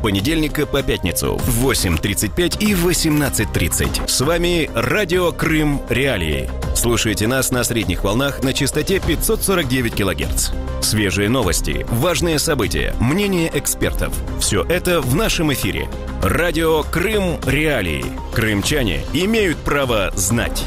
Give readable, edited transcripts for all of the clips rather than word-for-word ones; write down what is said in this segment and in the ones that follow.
понедельника по пятницу в 8:35 и 18:30. С вами Радио Крым Реалии. Слушайте нас на средних волнах на частоте 549 кГц. Свежие новости, важные события, мнения экспертов. Все это в нашем эфире. Радио Крым Реалии. Крымчане имеют право знать.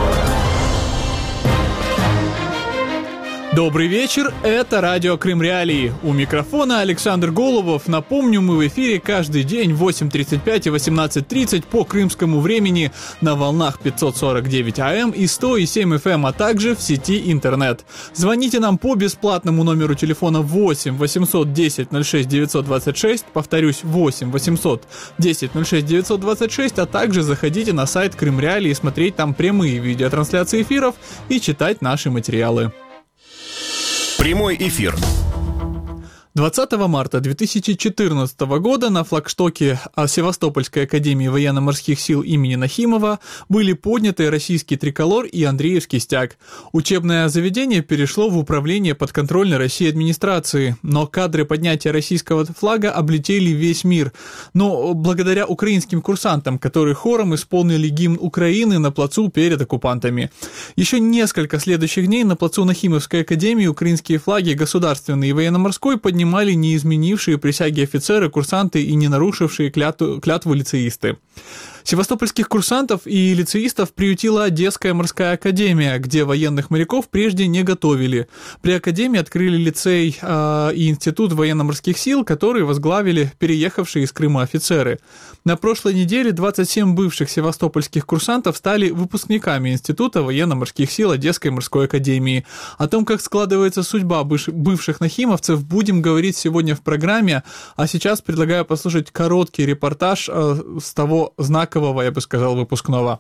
Добрый вечер, это Радио Крым Реалии. У микрофона Александр Голубов. Напомню, мы в эфире каждый день в 8:35 и 18:30 по крымскому времени на волнах 549 АМ и 100,7 FM, а также в сети интернет. Звоните нам по бесплатному номеру телефона 8 810 06 926, повторюсь, 8 810 06 926, а также заходите на сайт Крым Реалии и смотреть там прямые видеотрансляции эфиров и читать наши материалы. Прямой эфир. 20 марта 2014 года на флагштоке Севастопольской академии военно-морских сил имени Нахимова были подняты российский триколор и Андреевский стяг. Учебное заведение перешло в управление подконтрольной России администрации, но кадры поднятия российского флага облетели весь мир. Но благодаря украинским курсантам, которые хором исполнили гимн Украины на плацу перед оккупантами. Еще несколько следующих дней на плацу Нахимовской академии украинские флаги государственный и военно-морской поднимали не изменившие присяги офицеры, курсанты и не нарушившие клятву лицеисты. Севастопольских курсантов и лицеистов приютила Одесская морская академия, где военных моряков прежде не готовили. При академии открыли лицей и институт военно-морских сил, которые возглавили переехавшие из Крыма офицеры. На прошлой неделе 27 бывших севастопольских курсантов стали выпускниками Института военно-морских сил Одесской морской академии. О том, как складывается судьба бывших нахимовцев, будем говорить сегодня в программе, а сейчас предлагаю послушать короткий репортаж с того знакового, я бы сказал, выпускного.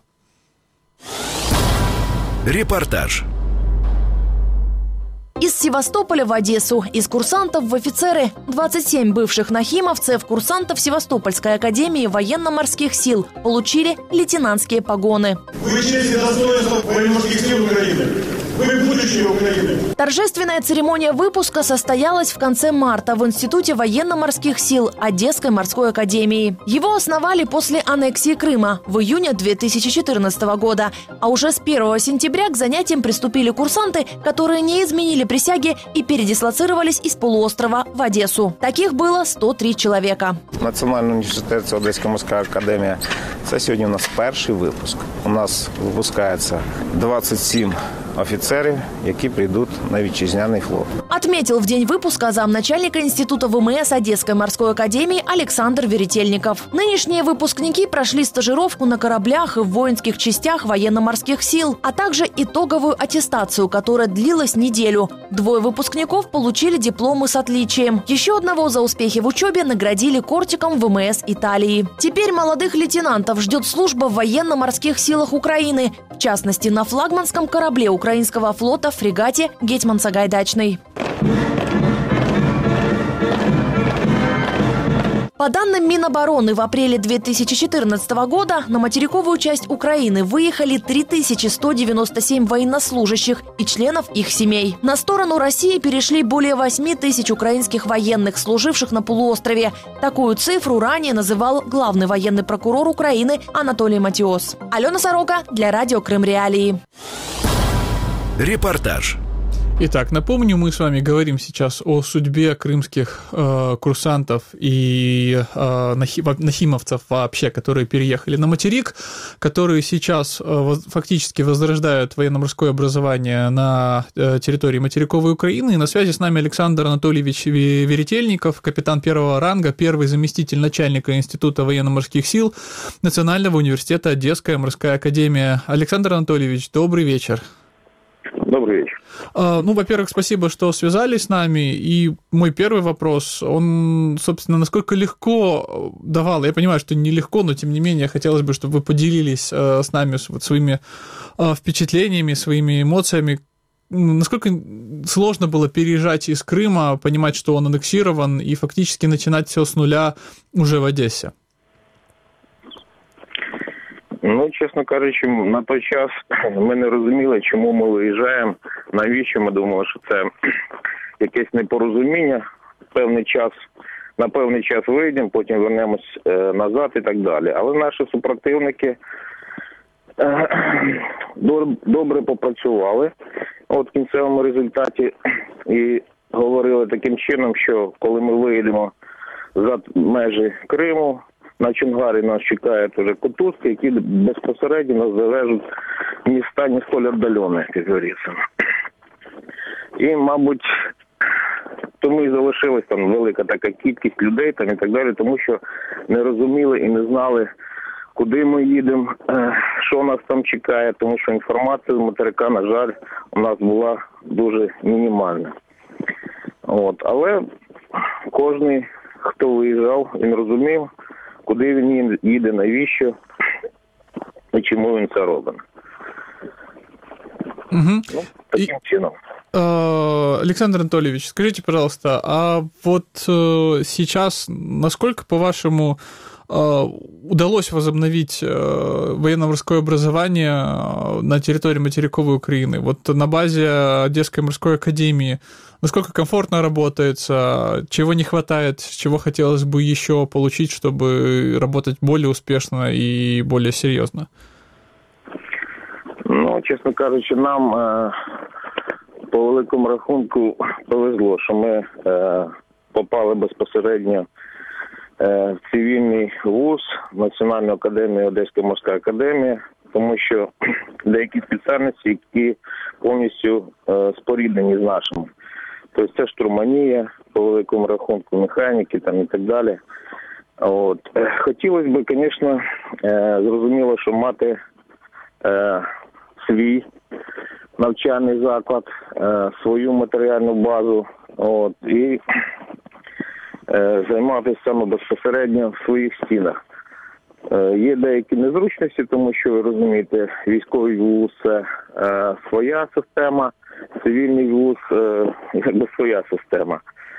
Репортаж. Из Севастополя в Одессу, из курсантов в офицеры. 27 бывших нахимовцев, курсантов Севастопольской академии военно-морских сил получили лейтенантские погоны. Вы честь и достоинство военно-морских сил Украины. Вы будущее Украины. Торжественная церемония выпуска состоялась в конце марта в Институте военно-морских сил Одесской морской академии. Его основали после аннексии Крыма в июне 2014 года. А уже с 1 сентября к занятиям приступили курсанты, которые не изменили присяги и передислоцировались из полуострова в Одессу. Таких было 103 человека. Національний університет – це Одеська морська академія. Це сьогодні у нас перший випуск. У нас випускається 27 офицеров, які придут на вітчизняний флот. Отметил в день выпуска замначальника Института ВМС Одесской морской академии Александр Веретельников. Нынешние выпускники прошли стажировку на кораблях и в воинских частях военно-морских сил, а также итоговую аттестацию, которая длилась неделю. 2 выпускников получили дипломы с отличием. Еще одного за успехи в учебе наградили кортиком ВМС Италии. Теперь молодых лейтенантов ждет служба в военно-морских силах Украины, в частности на флагманском корабле украинского флота фрегате «Гетьман Сагайдачный». По данным Минобороны, в апреле 2014 года на материковую часть Украины выехали 3197 военнослужащих и членов их семей. На сторону России перешли более 8 тысяч украинских военных, служивших на полуострове. Такую цифру ранее называл главный военный прокурор Украины Анатолий Матиос. Алена Сорока для Радио Крым Реалии. Репортаж. Итак, напомню, мы с вами говорим сейчас о судьбе крымских курсантов и нахимовцев вообще, которые переехали на материк, которые сейчас фактически возрождают военно-морское образование на территории материковой Украины. И на связи с нами Александр Анатольевич Веретельников, капитан первого ранга, первый заместитель начальника Института военно-морских сил Национального университета Одесская морская академия. Александр Анатольевич, добрый вечер. Добрый вечер. Во-первых, спасибо, что связались с нами. И мой первый вопрос, он, собственно, насколько легко давал, я понимаю, что нелегко, но тем не менее хотелось бы, чтобы вы поделились с нами своими впечатлениями, своими эмоциями. Насколько сложно было переезжать из Крыма, понимать, что он аннексирован, и фактически начинать все с нуля уже в Одессе? Чесно кажучи, на той час ми не розуміли, чому ми виїжджаємо, навіщо. Ми думали, що це якесь непорозуміння. Певний час на певний час вийдемо, потім вернемось назад і так далі. Але наші супротивники добре попрацювали в кінцевому результаті і говорили таким чином, що коли ми вийдемо за межі Криму, на Чонгарі нас чекають вже котузки, які безпосередньо нас завезуть в міста не столь віддалені, як говориться. І, мабуть, тому і залишилась там велика така кількість людей там і так далі, тому що не розуміли і не знали, куди ми їдемо, що нас там чекає, тому що інформація з материка, на жаль, у нас була дуже мінімальна. Але кожен, хто виїжджав, він розумів, куди він їде, навіщо і чому він це робить. Угу. Таким чином. Александр Анатольевич, скажите, пожалуйста, а вот сейчас, насколько, по-вашему, удалось возобновить военно-морское образование на территории материковой Украины? Вот на базе Одесской морской академии насколько комфортно работается, чего не хватает, чего хотелось бы еще получить, чтобы работать более успешно и более серьезно? Чесно кажучи, нам по великому рахунку повезло, що ми попали безпосередньо в цивільний вуз, Національну академію, Одеська морська академія, тому що деякі спеціальності, які повністю споріднені з нашими. Тобто це штурманія, по великому рахунку механіки там і так далі. Хотілося б, звісно, зрозуміло, що мати свій навчальний заклад, свою матеріальну базу і займатися саме безпосередньо в своїх стінах. Є деякі незручності, тому що, ви розумієте, військовий вуз – це своя система, цивільний вуз – якби своя система.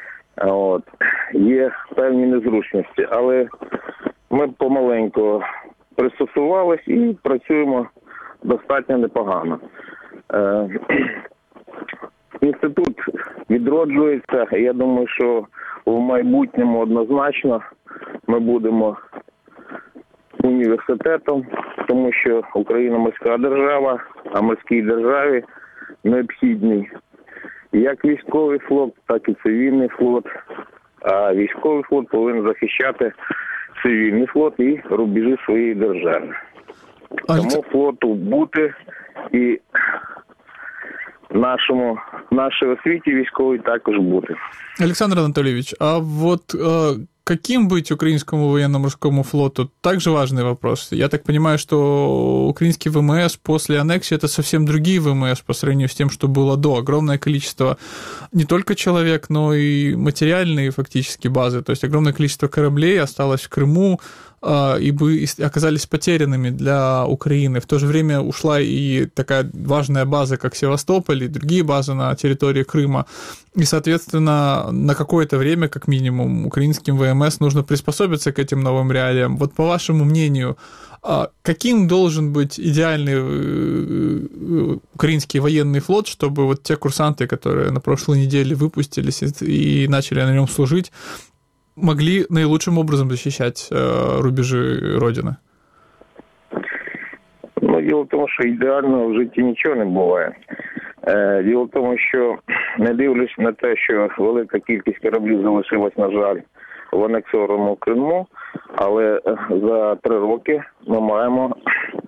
Є певні незручності, але ми помаленьку пристосувались і працюємо достатньо непогано. Інститут відроджується. Я думаю, що в майбутньому однозначно ми будемо університетом, тому що Україна морська держава, а морській державі необхідний як військовий флот, так і цивільний флот. А військовий флот повинен захищати цивільний флот і рубежі своєї держави. Тому флоту бути і нашій освіті військовій також бути. Александр Анатольевич, а вот каким быть украинскому военно-морскому флоту? Также важный вопрос. Я так понимаю, что украинский ВМС после аннексии – это совсем другие ВМС по сравнению с тем, что было до. Огромное количество не только человек, но и материальные фактически базы. То есть огромное количество кораблей осталось в Крыму, и оказались потерянными для Украины. В то же время ушла и такая важная база, как Севастополь, и другие базы на территории Крыма. И, соответственно, на какое-то время, как минимум, украинским ВМС нужно приспособиться к этим новым реалиям. Вот по вашему мнению, каким должен быть идеальный украинский военный флот, чтобы вот те курсанты, которые на прошлой неделе выпустились и начали на нем служить, могли наилучшим образом защищать рубежі Родини? Діло в тому, що ідеально в житті нічого не буває. Діло в тому, що не дивлячись на те, що велика кількість кораблів залишилась, на жаль, в анексованому Криму, але за 3 роки ми маємо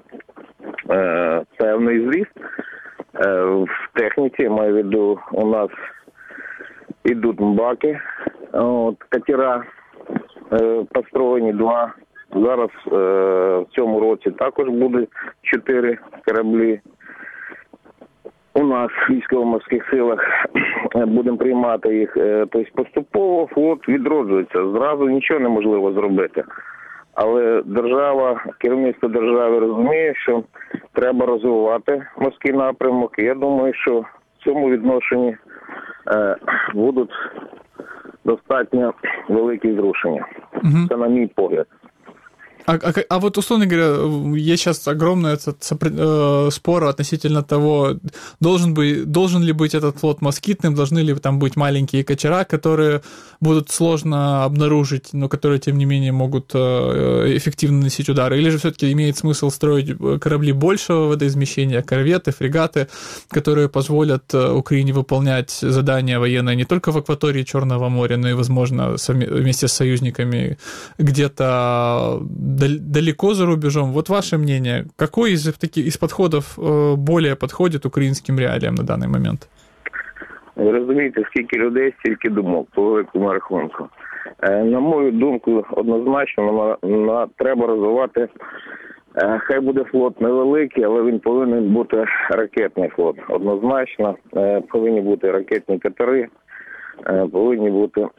певний зріст в техніці. Я маю в виду, у нас йдуть мбаки, катера построєні 2. Зараз в цьому році також буде 4 кораблі. У нас в військово-морських силах будемо приймати їх. Тобто поступово флот відроджується. Зразу нічого неможливо зробити. Але держава, керівництво держави розуміє, що треба розвивати морський напрямок. І я думаю, що в цьому відношенні будуть достатньо великі зрушення. Це на мій погляд. А вот, условно говоря, есть сейчас огромный спор относительно того, должен ли быть этот флот москитным, должны ли там быть маленькие катера, которые будут сложно обнаружить, но которые, тем не менее, могут эффективно носить удары, или же все-таки имеет смысл строить корабли большего водоизмещения, корветы, фрегаты, которые позволят Украине выполнять задания военные не только в акватории Черного моря, но и, возможно, вместе с союзниками где-то далеко за рубежом. Вот ваше мнение, какой из подходов более подходит українським реаліям на даний момент? Ви розумієте, скільки людей, стільки думок по великому рахунку. На мою думку, однозначно, треба розвивати, хай буде флот невеликий, але він повинен бути ракетний флот. Однозначно, повинні бути ракетні катери, повинні бути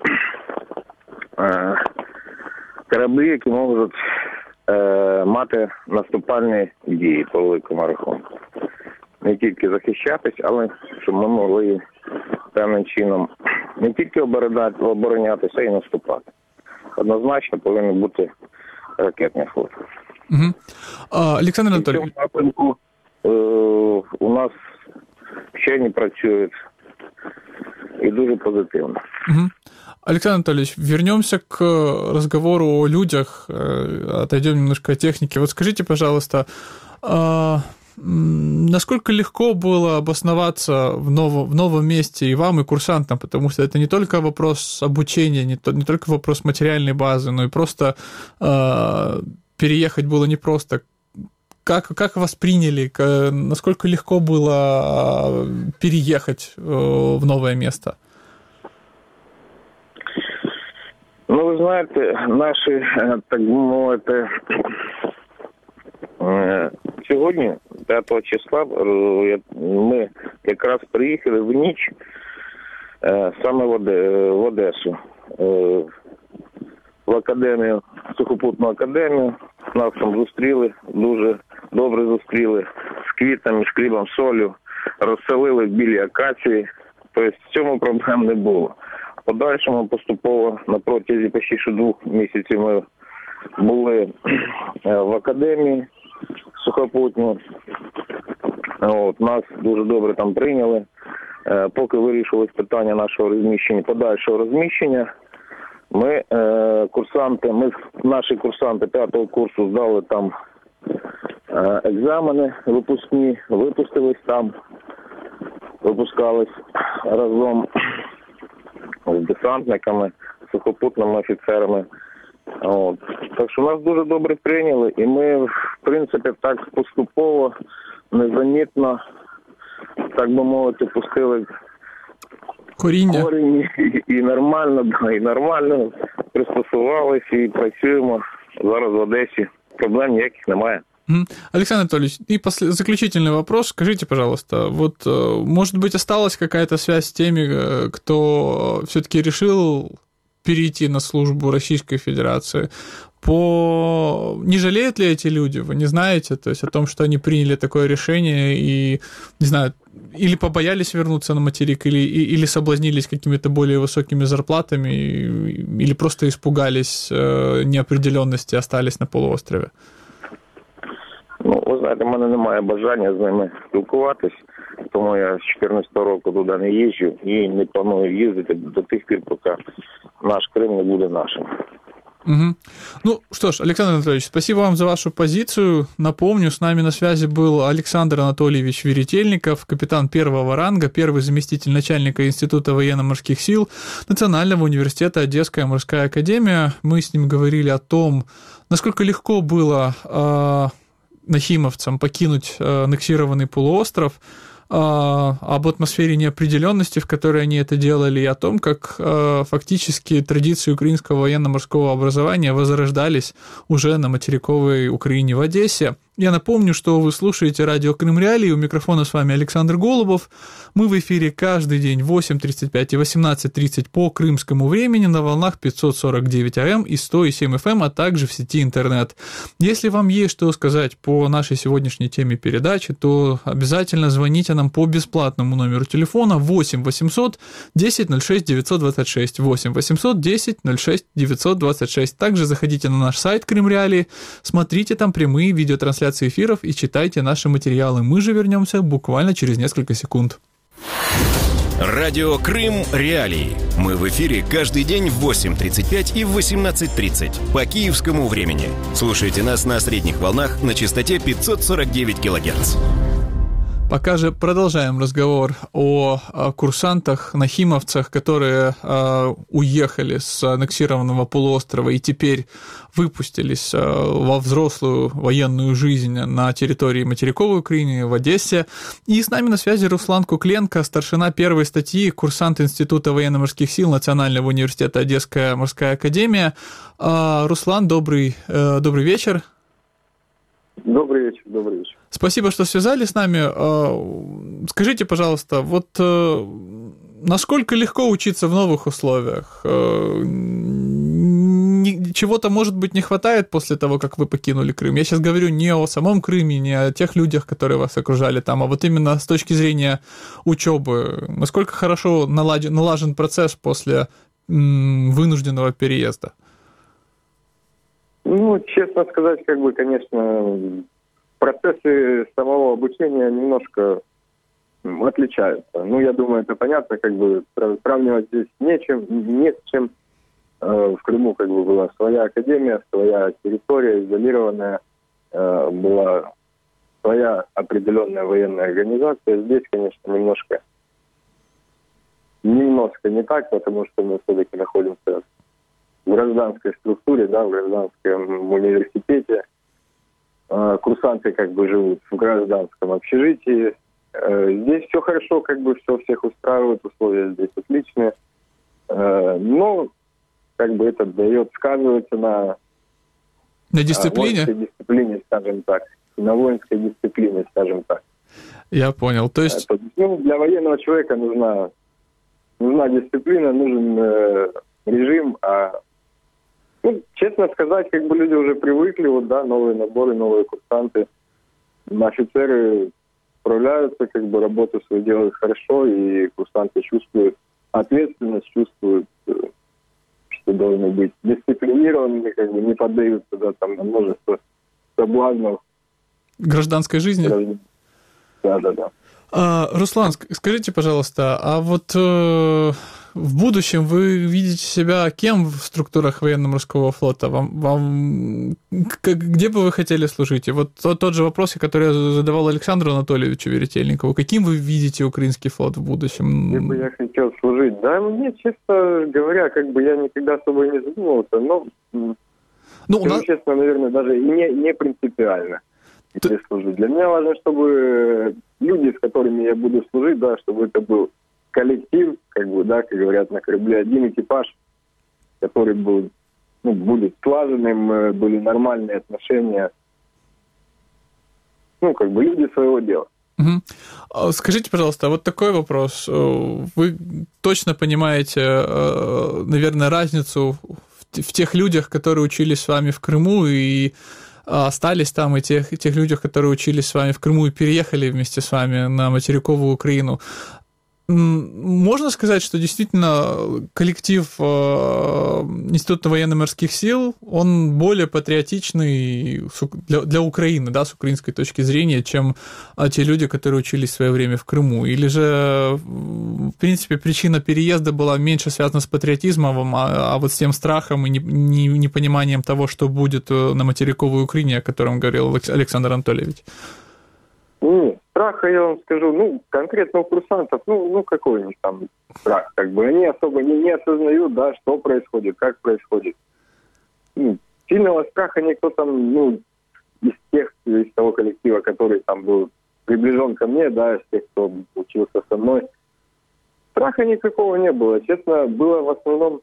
кораблі, які можуть мати наступальні дії по великому рахунку. Не тільки захищатись, але щоб ми могли певним чином не тільки оборонятися, а й наступати. Однозначно повинен бути ракетний флот. Угу. Олександр Анатолійович. В цьому напрямку у нас вчені працюють и дуже позитивно. Угу. Александр Анатольевич, вернемся к разговору о людях, отойдем немножко от техники. Вот скажите, пожалуйста, насколько легко было обосноваться в новом месте и вам, и курсантам, потому что это не только вопрос обучения, не только вопрос материальной базы, но и просто переехать было непросто. Как вас приняли? Насколько легко было переехать в новое место? Ну, ви знаєте, наші, так би мовити, сьогодні, 5 числа, ми якраз приїхали в ніч саме в Одесу, в академію, сухопутну академію. Нас там зустріли, дуже добре зустріли, з квітами, з хлібом, солью, розселили в білій акації, тобто в цьому проблем не було. Подальшому поступово на протязі почти 2 місяців ми були в академії сухопутній. Нас дуже добре там прийняли. Поки вирішилось питання нашого розміщення, подальшого розміщення, наші курсанти 5-го курсу здали там екзамени випускні, випустились там, випускались разом з десантниками, сухопутними офіцерами. Так що нас дуже добре прийняли, і ми, в принципі, так поступово, незамітно, так би мовити, пустили корінь і нормально пристосувалися і працюємо зараз в Одесі. Проблем ніяких немає. Александр Анатольевич, и заключительный вопрос. Скажите, пожалуйста, вот, может быть, осталась какая-то связь с теми, кто все-таки решил перейти на службу Российской Федерации? Не жалеют ли эти люди? Вы не знаете? То есть о том, что они приняли такое решение и, не знаю, или побоялись вернуться на материк, или соблазнились какими-то более высокими зарплатами, или просто испугались неопределенности и остались на полуострове? Ну, ви знаєте, в мене немає бажання з ними спілкуватись, тому я з 2014 року туди не їжджу і не планую їздити до тих пір, поки наш Крим не буде нашим. Угу. Ну что ж, Александр Анатольевич, спасибо вам за вашу позицию. Напомню, с нами на связи был Александр Анатольевич Веретельников, капитан 1-го ранга, первый заместитель начальника Института военно-морских сил Национального университета Одесская морская академия. Мы с ним говорили о том, насколько легко было нахимовцам покинуть аннексированный полуостров, об атмосфере неопределенности, в которой они это делали, и о том, как фактически традиции украинского военно-морского образования возрождались уже на материковой Украине в Одессе. Я напомню, что вы слушаете радио Крым Реалии. У микрофона с вами Александр Голубов. Мы в эфире каждый день в 8:35 и 18:30 по крымскому времени на волнах 549 АМ и 107 FM, а также в сети интернет. Если вам есть что сказать по нашей сегодняшней теме передачи, то обязательно звоните нам по бесплатному номеру телефона 8 800 10 06 926, 8 800 10 06 926. Также заходите на наш сайт Крым Реалии, смотрите там прямые видеотрансляции эфиров и читайте наши материалы. Мы же вернемся буквально через несколько секунд. Радио Крым Реалии. Мы в эфире каждый день в 8:35 и в 18:30 по киевскому времени. Слушайте нас на средних волнах на частоте 549 кГц. Пока же продолжаем разговор о курсантах, нахимовцах, которые уехали с аннексированного полуострова и теперь выпустились во взрослую военную жизнь на территории материковой Украины, в Одессе. И с нами на связи Руслан Кукленко, старшина первой статьи, курсант Института военно-морских сил Национального университета Одесская морская академия. Руслан, добрый вечер. Добрый вечер. Спасибо, что связались с нами. Скажите, пожалуйста, вот насколько легко учиться в новых условиях? Чего-то, может быть, не хватает после того, как вы покинули Крым? Я сейчас говорю не о самом Крыме, не о тех людях, которые вас окружали там, а вот именно с точки зрения учебы. Насколько хорошо налажен процесс после вынужденного переезда? Ну, честно сказать, конечно, процессы самого обучения немножко отличаются. Ну, я думаю, это понятно, сравнивать здесь не с чем. В Крыму была своя академия, своя территория, изолированная, была своя определенная военная организация. Здесь, конечно, немножко не так, потому что мы все-таки находимся в гражданской структуре, в гражданском университете. Курсанты живут в гражданском общежитии. Здесь все хорошо, все всех устраивает, условия здесь отличные. Но это сказывается на дисциплине? Воинской дисциплине, скажем так. На воинской дисциплине, скажем так. Я понял. То есть... для военного человека нужна дисциплина, нужен режим, честно сказать, люди уже привыкли, новые наборы, новые курсанты, офицеры справляются, работу свою делают хорошо, и курсанты чувствуют ответственность, чувствуют, что должны быть дисциплинированными, не поддаются, на множество соблазнов. Гражданской жизни? Да. Руслан, скажите, пожалуйста, а вот в будущем вы видите себя кем в структурах военно-морского флота? Где бы вы хотели служить? И вот тот же вопрос, который я задавал Александру Анатольевичу Веретельникову. Каким вы видите украинский флот в будущем? Где бы я хотел служить? Да, мне, честно говоря, я никогда особо и не задумывался, но, честно, наверное, даже и не принципиально. Служить. Для меня важно, чтобы люди, с которыми я буду служить, чтобы это был коллектив, как говорят на корабле, один экипаж, который был, будет слаженным, были нормальные отношения, люди своего дела. Угу. Скажите, пожалуйста, вот такой вопрос. Вы точно понимаете, наверное, разницу в тех людях, которые учились с вами в Крыму и остались там, и тех людях, которые учились с вами в Крыму и переехали вместе с вами на материковую Украину. Можно сказать, что действительно коллектив Института военно-морских сил, он более патриотичный для Украины, с украинской точки зрения, чем те люди, которые учились в свое время в Крыму? Или же, в принципе, причина переезда была меньше связана с патриотизмом, а вот с тем страхом и непониманием того, что будет на материковой Украине, о котором говорил Александр Анатольевич? Страха, я вам скажу, конкретно у курсантов, какой у них там страх, они особо не осознают, что происходит, как происходит. Сильного страха никто там, из того коллектива, который там был приближен ко мне, из тех, кто учился со мной, страха никакого не было. Честно, было в основном,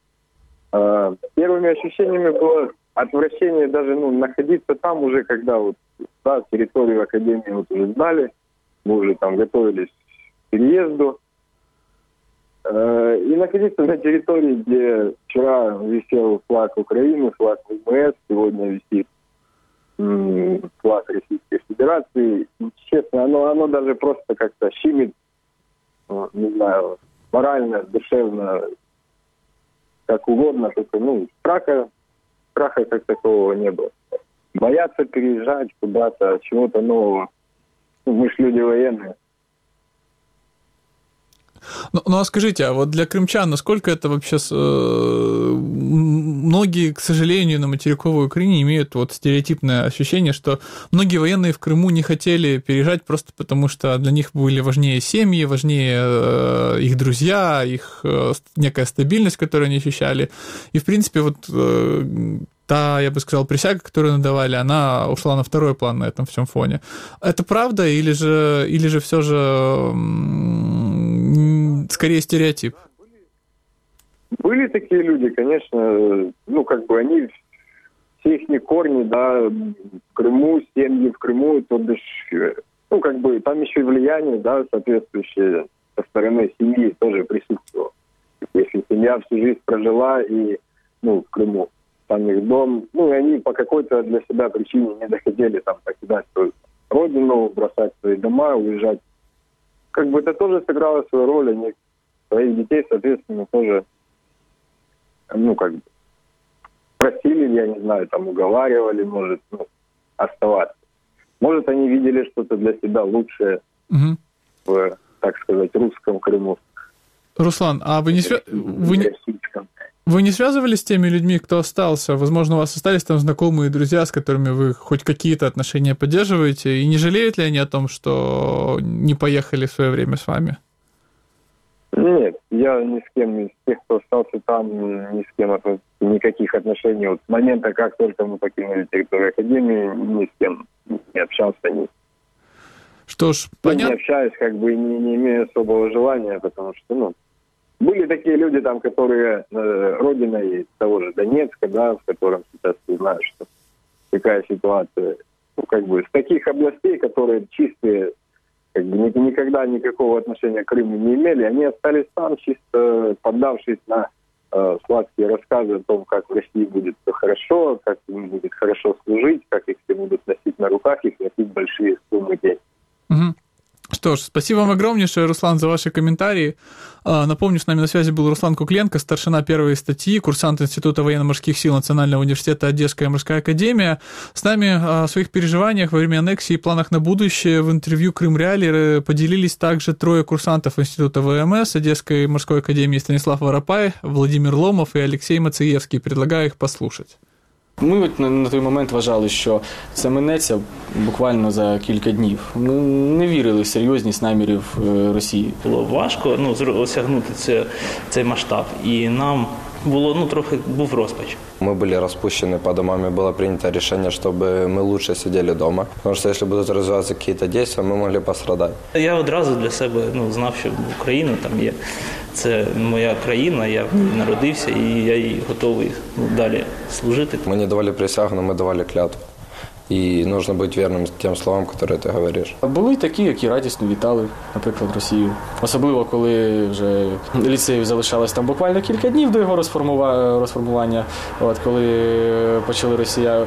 первыми ощущениями было отвращение даже, находиться там уже, когда да, территорию Академии вот уже знали, мы уже там готовились к переезду. И находиться на территории, где вчера висел флаг Украины, флаг ВМС, сегодня висит флаг Российской Федерации. И, честно, оно даже просто как-то щемит, не знаю, морально, душевно, как угодно, только, страха как такового не было. Бояться переезжать куда-то, чего-то нового. Мы ж люди военные. Ну, а скажите, а вот для крымчан, насколько это вообще... Многие, к сожалению, на материковой Украине имеют вот стереотипное ощущение, что многие военные в Крыму не хотели переезжать просто потому, что для них были важнее семьи, важнее их друзья, их некая стабильность, которую они ощущали. И, в принципе, вот... та, я бы сказал, присяга, которую надавали, она ушла на второй план на этом всем фоне. Это правда или же все же скорее стереотип? Были такие люди, конечно, они, все их корни, да, в Крыму, семьи в Крыму, то бишь, там еще и влияние, да, соответствующее со стороны семьи тоже присутствовало. Если семья всю жизнь прожила и, в Крыму, там их дом, и они по какой-то для себя причине не захотели там покидать свою родину, бросать свои дома, уезжать. Это тоже сыграло свою роль, они своих детей, соответственно, тоже, просили, я не знаю, там уговаривали, может, оставаться. Может, они видели что-то для себя лучшее в, так сказать, русском Крыму. Руслан, а вы не связывались с теми людьми, кто остался? Возможно, у вас остались там знакомые, друзья, с которыми вы хоть какие-то отношения поддерживаете? И не жалеют ли они о том, что не поехали в свое время с вами? Нет, я ни с кем из тех, кто остался там, ни с кем никаких отношений. Вот с момента, как только мы покинули территорию Академии, ни с кем не общался. Что ж, понятно. Не общаюсь, не имею особого желания, потому что, были такие люди там, которые родина есть того же Донецка, да, в котором сейчас ты знаешь, что какая ситуация. С таких областей, которые чистые, никогда никакого отношения к Крыму не имели, они остались там, чисто поддавшись на сладкие рассказы о том, как в России будет все хорошо, как им будет хорошо служить, как их все будут носить на руках и платить большие суммы денег. Угу. Что ж, спасибо вам огромнейшее, Руслан, за ваши комментарии. Напомню, с нами на связи был Руслан Кукленко, старшина первой статьи, курсант Института военно-морских сил Национального университета Одесская морская академия. С нами о своих переживаниях во время аннексии и планах на будущее в интервью «Крым Реалии» поделились также трое курсантов Института ВМС Одесской морской академии: Станислав Воропай, Владимир Ломов и Алексей Мациевский. Предлагаю их послушать. Ми на той момент вважали, що це минеться буквально за кілька днів. Ми не вірили в серйозність намірів Росії. Було важко осягнути цей масштаб, і нам трохи був розпач. Мы были распущены по домам, и было принято решение, чтобы мы лучше сидели дома. Потому что если будут развиваться какие-то действия, мы могли пострадать. Я одразу для себе знав, що Україна там є. Це моя країна, я в ній народився, і я їй готовий далі служити. Мы не давали присягу, но мы давали клятву. І нужно бути вірним тим словам, які ти говориш. Були й такі, які радісно вітали, наприклад, Росію. Особливо, коли вже ліцею залишалось там буквально кілька днів до його розформування. Коли почали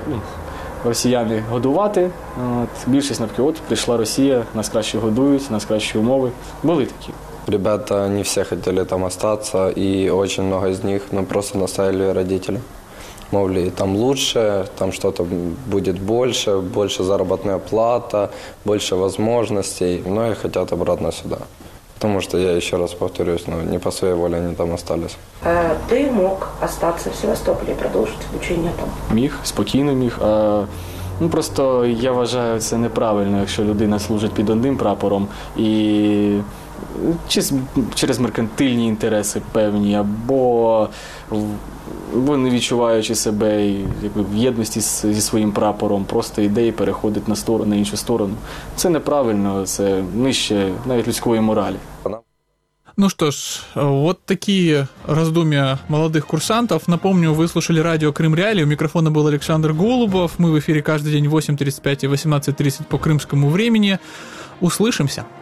росіяни годувати, більшість навпаки, прийшла Росія, нас краще годують, нас кращі умови. Були такі. Ребята не все хотели там остаться, и очень много из них просто наставили родители. Мовли, там лучше, там что-то будет больше заработная плата, больше возможностей. Многие хотят обратно сюда. Потому что, я еще раз повторюсь, не по своей воле они там остались. Ты мог остаться в Севастополе и продолжить обучение там? Міг, спокійно міг. Просто я вважаю, це неправильно, якщо людина служить під одним прапором і через меркантильні інтереси певні, або не відчуваючи себе в єдності зі своїм прапором, просто йде і переходить на іншу сторону. Це неправильно, це нижче навіть людської моралі. Ну что ж, вот такие раздумья молодых курсантов. Напомню, вы слушали радио Крым Реалии. У микрофона был Александр Голубов. Мы в эфире каждый день в 8:35 и 18:30 по крымскому времени. Услышимся.